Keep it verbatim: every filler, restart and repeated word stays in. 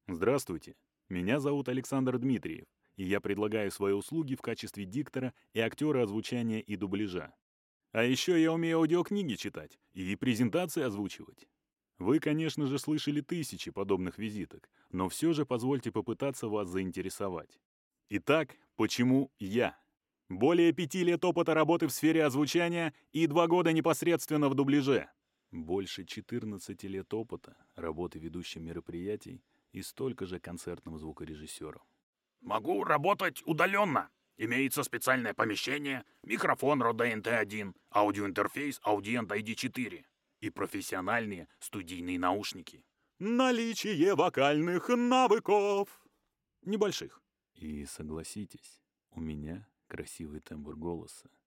Здравствуйте, меня зовут Александр Дмитриев, и я предлагаю свои услуги в качестве диктора и актера озвучания и дубляжа. А еще я умею аудиокниги читать и презентации озвучивать. Вы, конечно же, слышали тысячи подобных визиток, но все же позвольте попытаться вас заинтересовать. Итак, почему я? Более пяти лет опыта работы в сфере озвучания и два года непосредственно в дубляже. Больше четырнадцати лет опыта работы ведущим мероприятий и столько же концертным звукорежиссером. Могу работать удаленно. Имеется специальное помещение, микрофон Rode эн тэ один, аудиоинтерфейс Audient ай ди четыре и профессиональные студийные наушники. Наличие вокальных навыков. Небольших. И согласитесь, у меня красивый тембр голоса.